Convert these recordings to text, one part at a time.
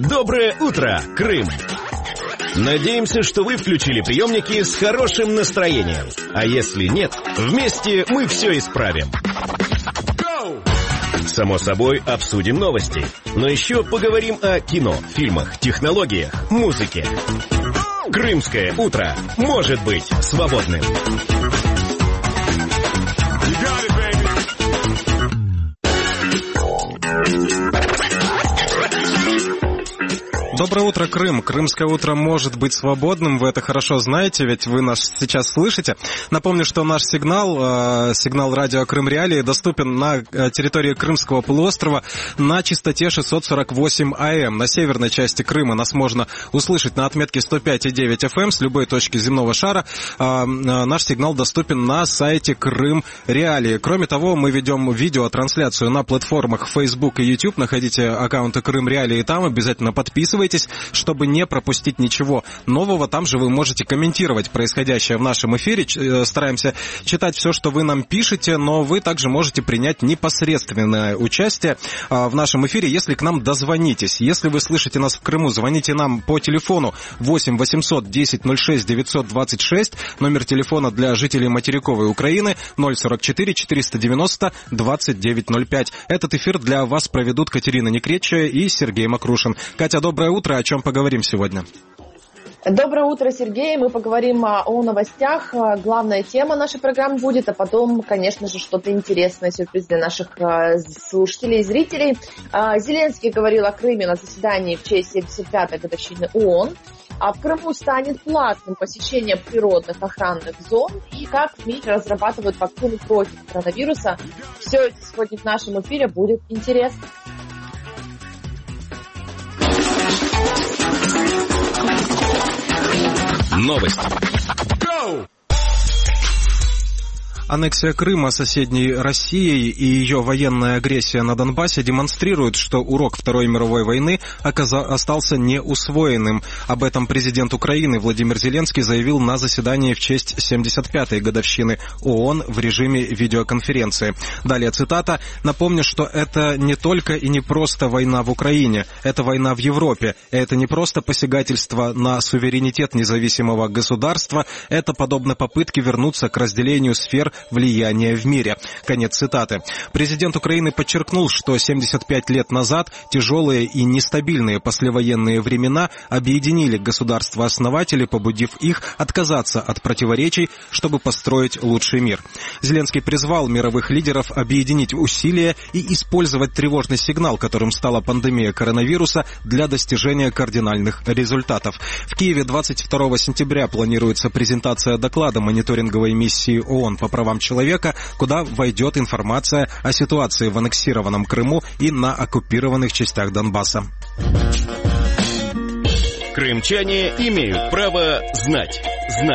Доброе утро, Крым! Надеемся, что вы включили приемники с хорошим настроением. А если нет, вместе мы все исправим. Само собой, обсудим новости. Но еще поговорим о кино, фильмах, технологиях, музыке. Крымское утро может быть свободным. Доброе утро, Крым. Крымское утро может быть свободным, вы это хорошо знаете, ведь вы нас сейчас слышите. Напомню, что наш сигнал радио Крым Реалии доступен на территории Крымского полуострова на частоте 648 АМ. На северной части Крыма нас можно услышать на отметке 105,9 FM с любой точки земного шара. Наш сигнал доступен на сайте Крым Реалии. Кроме того, мы ведем видеотрансляцию на платформах Facebook и YouTube. Находите аккаунты Крым Реалии там, обязательно подписывайтесь, чтобы не пропустить ничего нового. Там же вы можете комментировать происходящее в нашем эфире. Стараемся читать все, что вы нам пишете, но вы также можете принять непосредственное участие в нашем эфире, если к нам дозвонитесь. Если вы слышите нас в Крыму, звоните нам по телефону 8 800 10 06 926, номер телефона для жителей материковой Украины 044 490 2905. Этот эфир для вас проведут Катерина Некречая и Сергей Макрушин. Катя, доброе утро. О чем поговорим сегодня? Доброе утро, Сергей. Мы поговорим о новостях. Главная тема нашей программы будет, а потом, конечно же, что-то интересное, сюрприз для наших слушателей и зрителей. Зеленский говорил о Крыме на заседании в честь 75-й годовщины ООН. А в Крыму станет платным посещение природных охранных зон и как в мире разрабатывают вакцины против коронавируса. Все это сегодня в нашем эфире будет интересно. Новости. Аннексия Крыма соседней Россией и ее военная агрессия на Донбассе демонстрируют, что урок Второй мировой войны остался неусвоенным. Об этом президент Украины Владимир Зеленский заявил на заседании в честь 75-й годовщины ООН в режиме видеоконференции. Далее цитата. «Напомню, что это не только и не просто война в Украине, это война в Европе. Это не просто посягательство на суверенитет независимого государства, это подобно попытке вернуться к разделению сфер влияния в мире». Конец цитаты. Президент Украины подчеркнул, что 75 лет назад тяжелые и нестабильные послевоенные времена объединили государства-основатели, побудив их отказаться от противоречий, чтобы построить лучший мир. Зеленский призвал мировых лидеров объединить усилия и использовать тревожный сигнал, которым стала пандемия коронавируса, для достижения кардинальных результатов. В Киеве 22 сентября планируется презентация доклада мониторинговой миссии ООН по правам человека, куда войдет информация о ситуации в аннексированном Крыму и на оккупированных частях Донбасса. Крымчане имеют право знать.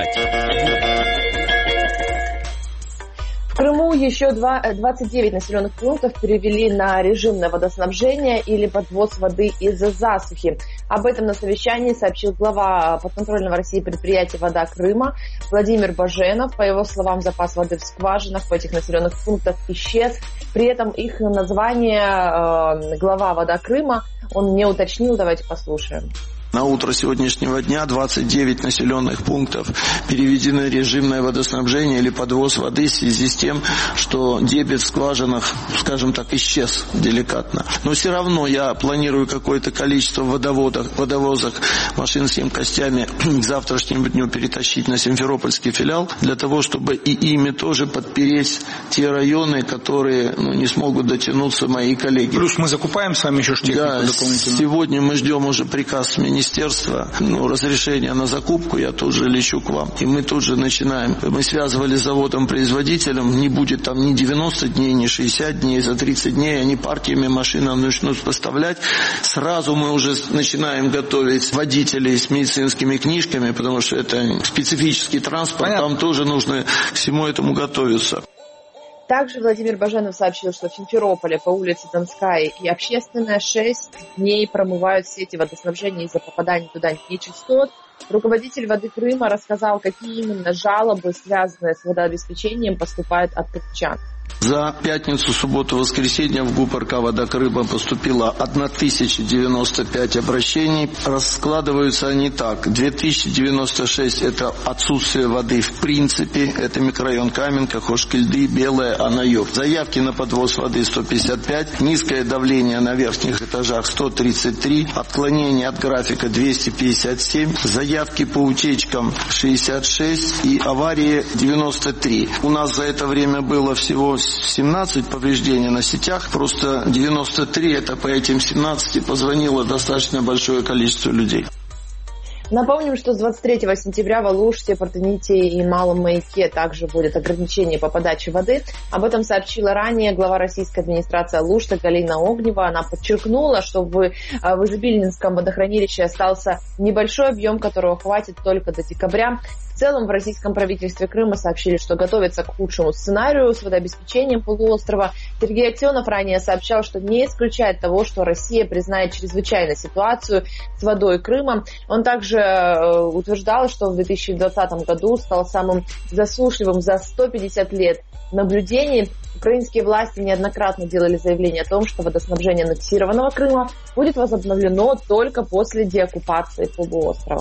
В Крыму еще 29 населенных пунктов перевели на режимное водоснабжение или подвоз воды из-за засухи. Об этом на совещании сообщил глава подконтрольного России предприятия «Вода Крыма» Владимир Баженов. По его словам, запас воды в скважинах в этих населенных пунктах исчез. При этом их название глава «Вода Крыма» он не уточнил. Давайте послушаем. На утро сегодняшнего дня 29 населенных пунктов переведены в режимное водоснабжение или подвоз воды в связи с тем, что дебит в скважинах, скажем так, исчез деликатно. Но все равно я планирую какое-то количество водовозок машин с емкостями к завтрашнему дню перетащить на Симферопольский филиал, для того, чтобы и ими тоже подпереть те районы, которые не смогут дотянуться мои коллеги. Плюс мы закупаем с вами еще технику дополнительно. Сегодня мы ждем уже приказ министерства, разрешение на закупку, я тут же лечу к вам. И мы тут же начинаем. Мы связывали с заводом-производителем, не будет там ни 90 дней, ни 60 дней, за 30 дней они партиями машин начнут поставлять. Сразу мы уже начинаем готовить водителей с медицинскими книжками, потому что это специфический транспорт, понятно. Там тоже нужно к всему этому готовиться. Также Владимир Баженов сообщил, что в Симферополе по улице Донская и Общественная 6 дней промывают сети водоснабжения из-за попадания туда нечистот. Руководитель «Воды Крыма» рассказал, какие именно жалобы, связанные с водообеспечением, поступают от крымчан. За пятницу, субботу, воскресенье в ГУП РК «Вода Крыма» поступило 1095 обращений. Раскладываются они так. 2096 – это отсутствие воды в принципе. Это микрорайон Каменка, Хошкильды, Белая, Анаёв. Заявки на подвоз воды 155. Низкое давление на верхних этажах 133. Отклонение от графика 257. Заявки по утечкам 66. И аварии 93. У нас за это время было всего 17 повреждений на сетях, просто 93, это по этим 17 позвонило достаточно большое количество людей. Напомним, что с 23 сентября в Алуште, Партените и Малом Маяке также будет ограничение по подаче воды. Об этом сообщила ранее глава российской администрации Алушты Галина Огнева. Она подчеркнула, что в Изобильнинском водохранилище остался небольшой объем, которого хватит только до декабря. В целом в российском правительстве Крыма сообщили, что готовится к худшему сценарию с водообеспечением полуострова. Сергей Аксенов ранее сообщал, что не исключает того, что Россия признает чрезвычайную ситуацию с водой Крыма. Он также утверждал, что в 2020 году стал самым засушливым за 150 лет наблюдений. Украинские власти неоднократно делали заявление о том, что водоснабжение аннексированного Крыма будет возобновлено только после деоккупации полуострова.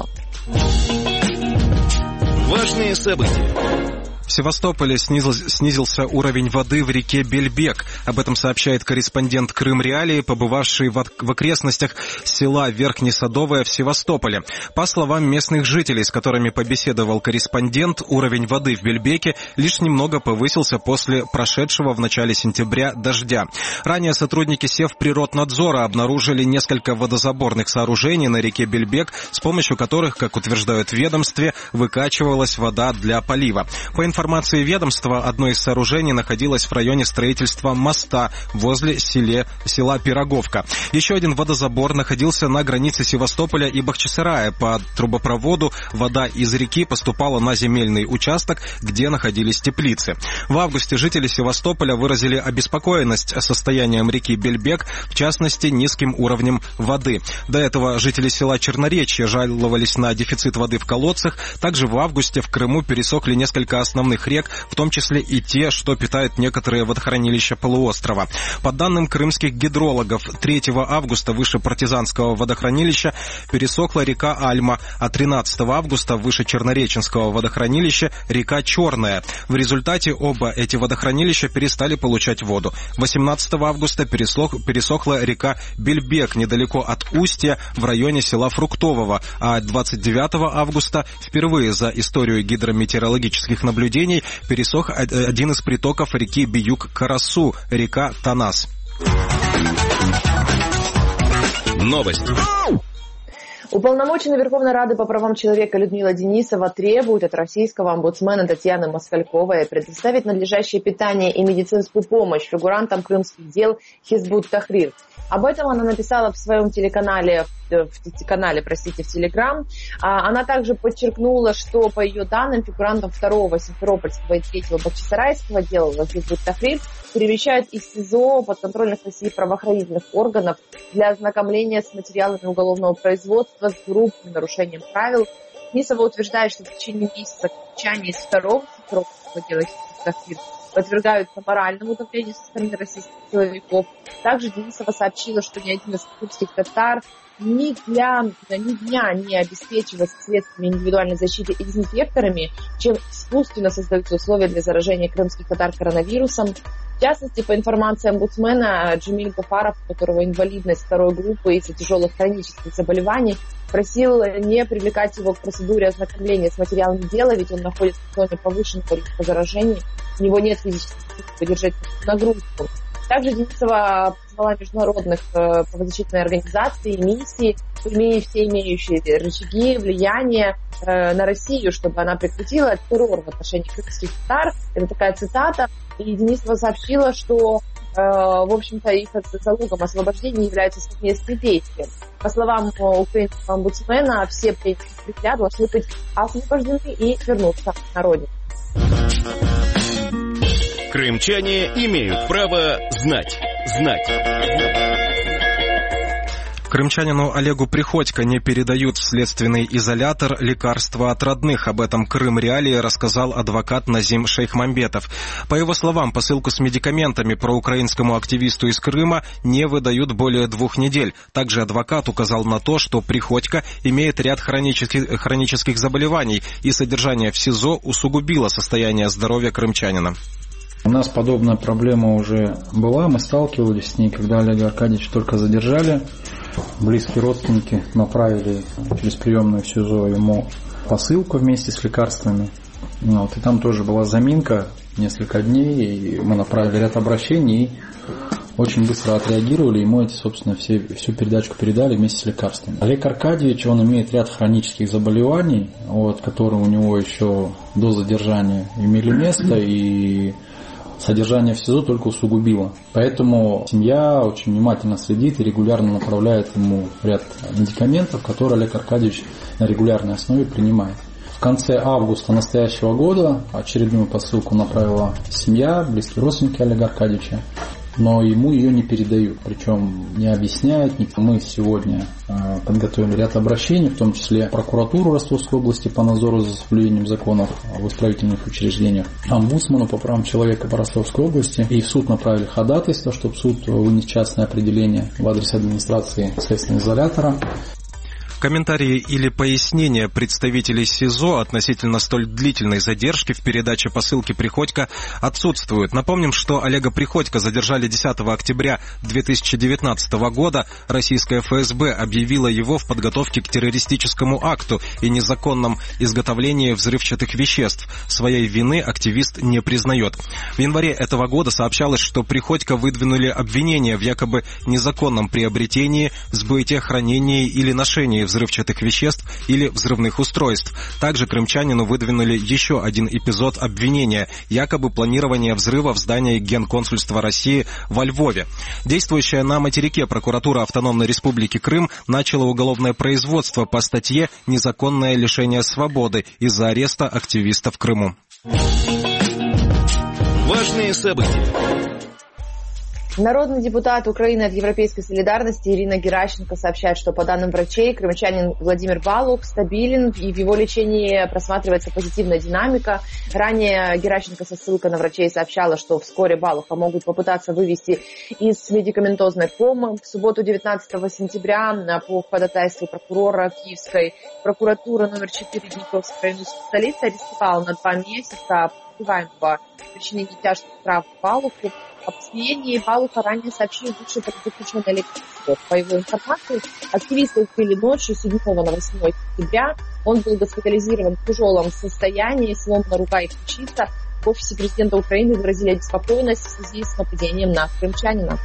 Важные события. В Севастополе снизился уровень воды в реке Бельбек. Об этом сообщает корреспондент Крым Реалии, побывавший в окрестностях села Верхнесадовое в Севастополе. По словам местных жителей, с которыми побеседовал корреспондент, уровень воды в Бельбеке лишь немного повысился после прошедшего в начале сентября дождя. Ранее сотрудники Севприроднадзора обнаружили несколько водозаборных сооружений на реке Бельбек, с помощью которых, как утверждают в ведомстве, выкачивалась вода для полива. По информации ведомства, одно из сооружений находилось в районе строительства моста возле села Пироговка. Еще один водозабор находился на границе Севастополя и Бахчисарая. По трубопроводу вода из реки поступала на земельный участок, где находились теплицы. В августе жители Севастополя выразили обеспокоенность состоянием реки Бельбек, в частности, низким уровнем воды. До этого жители села Черноречье жаловались на дефицит воды в колодцах. Также в августе в Крыму пересохли несколько основных рек, в том числе и те, что питают некоторые водохранилища полуострова. По данным крымских гидрологов, 3 августа выше Партизанского водохранилища пересохла река Альма, а 13 августа выше Чернореченского водохранилища река Черная. В результате оба эти водохранилища перестали получать воду. 18 августа пересохла река Бельбек недалеко от Устья в районе села Фруктового, а 29 августа впервые за историю гидрометеорологических наблюдений пересох один из притоков реки Биюк-Карасу, река Танас. Новость. Уполномоченный Верховной Рады по правам человека Людмила Денисова требует от российского омбудсмена Татьяны Москальковой предоставить надлежащее питание и медицинскую помощь фигурантам крымских дел Хизбут Тахрир. Об этом она написала в своем телеканале, в Телеграм. Она также подчеркнула, что по ее данным фигурантам 2-го Симферопольского и 3-го Бахчисарайского дела Хизбут Тахрир перемещают из СИЗО подконтрольных России правоохранительных органов для ознакомления с материалами уголовного производства с группой нарушением правил. Денисова утверждает, что в течение месяца окончания из 2-го Симферопольского дела Хизбут Тахрир подвергаются моральному давлению со стороны российских силовиков. Также Денисова сообщила, что ни один из крымских татар ни дня не обеспечивается средствами индивидуальной защиты и дезинфекторами, чем искусственно создаются условия для заражения крымских татар коронавирусом. В частности, по информации омбудсмена, Джемиль Гафаров, у которого инвалидность 2-й группы из-за тяжелых хронических заболеваний, просил не привлекать его к процедуре ознакомления с материалами дела, ведь он находится в зоне повышенного риска заражения, у него нет физических сил поддержать нагрузку. Также Денисова позвала международных правозащитных организаций и миссий, все имеющие рычаги влияния на Россию, чтобы она прекратила террор в отношении крымских татар. Это такая цитата. И Денисова сообщила, что, в общем-то, их залогом освобождения являются совместные действия. По словам украинского омбудсмена, все пленники должны быть освобождены и вернуться на родину. Крымчане имеют право знать. Крымчанину Олегу Приходько не передают в следственный изолятор лекарства от родных. Об этом Крым Реалии рассказал адвокат Назим Шейхмамбетов. По его словам, посылку с медикаментами проукраинскому активисту из Крыма не выдают более 2 недель. Также адвокат указал на то, что Приходько имеет ряд хронических заболеваний, и содержание в СИЗО усугубило состояние здоровья крымчанина. У нас подобная проблема уже была, мы сталкивались с ней, когда Олега Аркадьевича только задержали. Близкие родственники направили через приемную в СИЗО ему посылку вместе с лекарствами. И там тоже была заминка, несколько дней, и мы направили ряд обращений, и очень быстро отреагировали, ему эти, собственно, всю передачку передали вместе с лекарствами. Олег Аркадьевич, он имеет ряд хронических заболеваний, которые у него еще до задержания имели место, и содержание в СИЗО только усугубило. Поэтому семья очень внимательно следит и регулярно направляет ему ряд медикаментов, которые Олег Аркадьевич на регулярной основе принимает. В конце августа настоящего года очередную посылку направила семья, близкие родственники Олега Аркадьевича, но ему ее не передают, причем не объясняют. Мы сегодня подготовили ряд обращений, в том числе в прокуратуру Ростовской области по надзору за соблюдением законов в исправительных учреждениях, омбудсману по правам человека по Ростовской области, и в суд направили ходатайство, чтобы суд вынес частное определение в адрес администрации следственного изолятора. Комментарии или пояснения представителей СИЗО относительно столь длительной задержки в передаче посылки Приходько отсутствуют. Напомним, что Олега Приходько задержали 10 октября 2019 года. Российская ФСБ объявила его в подготовке к террористическому акту и незаконном изготовлении взрывчатых веществ. Своей вины активист не признает. В январе этого года сообщалось, что Приходько выдвинули обвинения в якобы незаконном приобретении, сбытии, хранении или ношении взрывчатых веществ или взрывных устройств. Также крымчанину выдвинули еще один эпизод обвинения – якобы планирование взрыва в здании Генконсульства России во Львове. Действующая на материке прокуратура Автономной Республики Крым начала уголовное производство по статье «Незаконное лишение свободы» из-за ареста активиста в Крыму. Важные события. Народный депутат Украины от Европейской солидарности Ирина Геращенко сообщает, что по данным врачей, крымчанин Владимир Балух стабилен и в его лечении просматривается позитивная динамика. Ранее Геращенко со ссылкой на врачей сообщала, что вскоре Балуха могут попытаться вывести из медикаментозной комы. В субботу 19 сентября по ходатайству прокурора Киевской прокуратуры номер 4 Днепровской районной столицы арестовала на 2 месяца подозреваемого в причинении тяжких травм Балуху. Об избиении Балуха ранее сообщил бывший политзаключенный Олег Приходько. По его информации, активиста убили ночью 7 на 8 сентября. Он был госпитализирован в тяжелом состоянии, сломана рука и ключица. В офисе президента Украины выразили обеспокоенность в связи с нападением на крымчанина.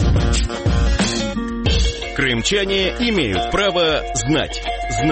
Крымчане имеют право знать.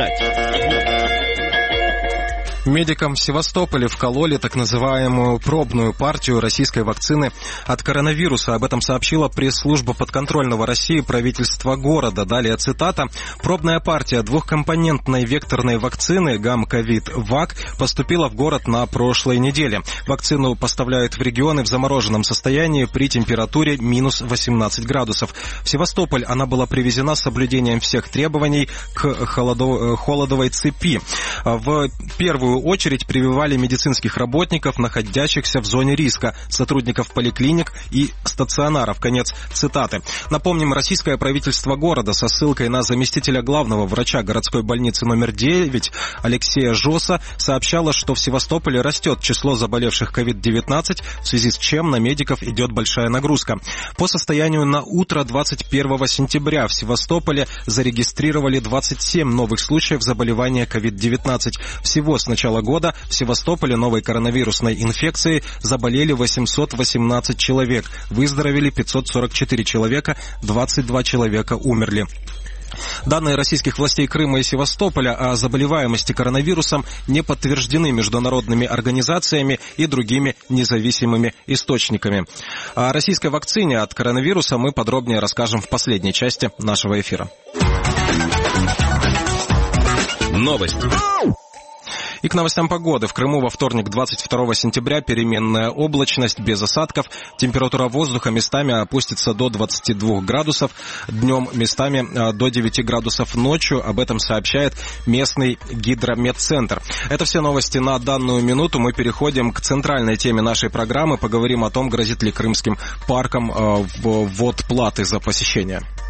Медикам в Севастополе вкололи так называемую пробную партию российской вакцины от коронавируса. Об этом сообщила пресс-служба подконтрольного России правительства города. Далее цитата. «Пробная партия двухкомпонентной векторной вакцины ГАМ-ковид-ВАК поступила в город на прошлой неделе. Вакцину поставляют в регионы в замороженном состоянии при температуре минус 18 градусов. В Севастополь она была привезена с соблюдением всех требований к холодовой цепи. В первую очередь прививали медицинских работников, находящихся в зоне риска, сотрудников поликлиник и стационаров». Конец цитаты. Напомним, российское правительство города со ссылкой на заместителя главного врача городской больницы номер 9 Алексея Жоса сообщало, что в Севастополе растет число заболевших COVID-19, в связи с чем на медиков идет большая нагрузка. По состоянию на утро 21 сентября в Севастополе зарегистрировали 27 новых случаев заболевания COVID-19. Всего с начала года в Севастополе новой коронавирусной инфекцией заболели 818 человек, выздоровели 544 человека, 22 человека умерли. Данные российских властей Крыма и Севастополя о заболеваемости коронавирусом не подтверждены международными организациями и другими независимыми источниками. О российской вакцине от коронавируса мы подробнее расскажем в последней части нашего эфира. Новости. И к новостям погоды. В Крыму во вторник, 22 сентября, переменная облачность без осадков. Температура воздуха местами опустится до 22 градусов. Днем местами до 9 градусов ночью. Об этом сообщает местный гидрометцентр. Это все новости на данную минуту. Мы переходим к центральной теме нашей программы. Поговорим о том, грозит ли крымским паркам ввод платы за посещение.